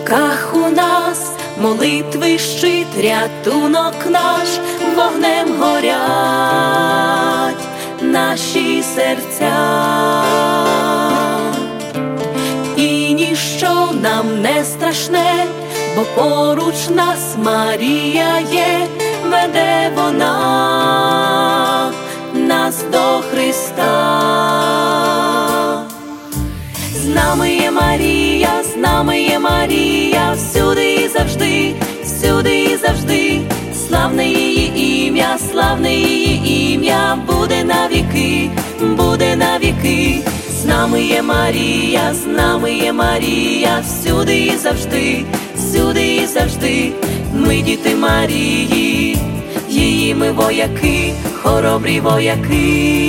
руках у нас молитви щит, рятунок наш, вогнем горять наші серця. І ніщо нам не страшне, бо поруч нас Марія є, веде вона нас до Христа. З нами є Марія, з нами є Марія, всюди і завжди, всюди і завжди. Славне її ім'я, славне її ім'я, буде навіки, буде навіки. З нами є Марія, з нами є Марія, всюди і завжди, всюди і завжди. Ми діти Марії, її ми вояки, хоробрі вояки.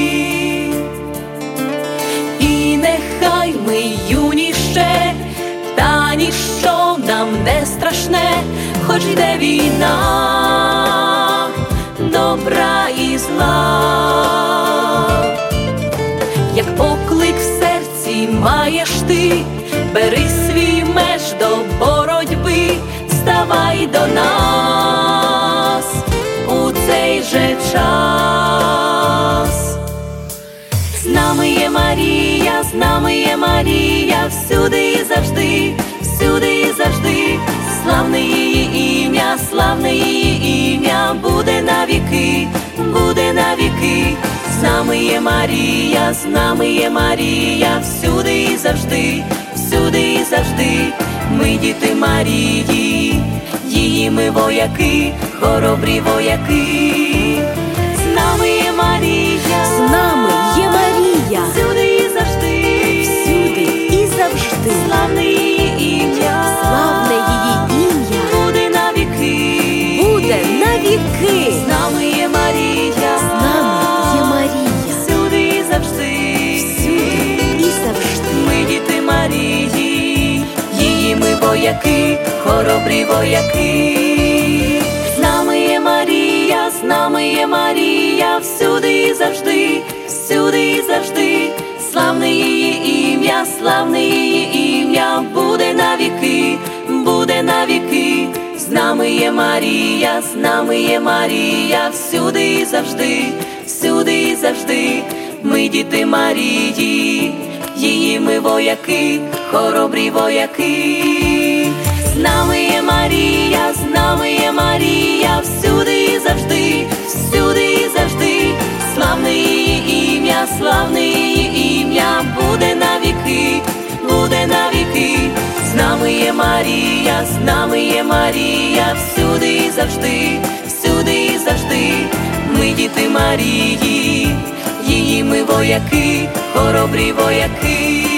І нехай ми юні ще, та ніщо нам не страшне, хоч йде війна добра і зла. Як поклик в серці маєш ти, бери свій меч до боротьби, ставай до нас у цей же час. З нами є Марія, з нами є Марія, всюди і завжди, всюди і завжди. Славне її ім'я, славне її ім'я, буде навіки, буде навіки. З нами є Марія, з нами є Марія, всюди і завжди, всюди і завжди. Ми діти Марії, її ми вояки, хоробрі вояки. З нами є Марія, з нами є Марія, всюди і завжди, всюди і завжди. Славне її ім'я, славне її ім'я, буде навіки, буде навіки. З нами є Марія, з нами є Марія, всюди і завжди, всюди і завжди. Ми діти Марії, її ми вояки, хоробрі вояки. З нами є Марія, з нами є Марія, всюди і завжди, всюди і завжди. Славне її ім'я, славне її ім'я, буде навіки, буде навіки. З нами є Марія, з нами є Марія, всюди і завжди, всюди і завжди. Ми діти Марії, її ми вояки, хоробрі вояки. З нами є Марія, з нами є Марія, всюди і завжди, всюди і завжди. Славне її ім'я, славне її ім'я, буде навіки, буде навіки. З нами є Марія, з нами є Марія, всюди і завжди, всюди і завжди. Ми діти Марії, її ми вояки, хоробрі вояки.